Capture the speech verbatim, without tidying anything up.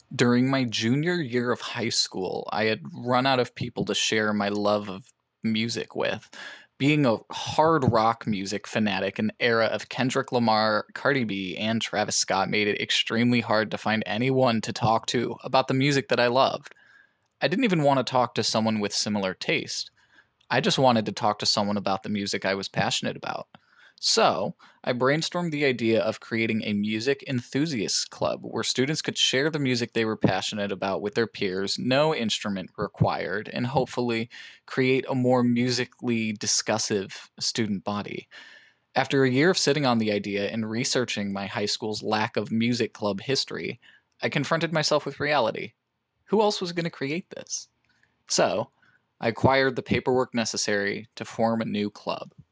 During my junior year of high school, I had run out of people to share my love of music with. Being a hard rock music fanatic in the era of Kendrick Lamar, Cardi B, and Travis Scott made it extremely hard to find anyone to talk to about the music that I loved. I didn't even want to talk to someone with similar taste. I just wanted to talk to someone about the music I was passionate about. So, I brainstormed the idea of creating a music enthusiasts club where students could share the music they were passionate about with their peers, no instrument required, and hopefully create a more musically discussive student body. After a year of sitting on the idea and researching my high school's lack of music club history, I confronted myself with reality. Who else was going to create this? So, I acquired the paperwork necessary to form a new club.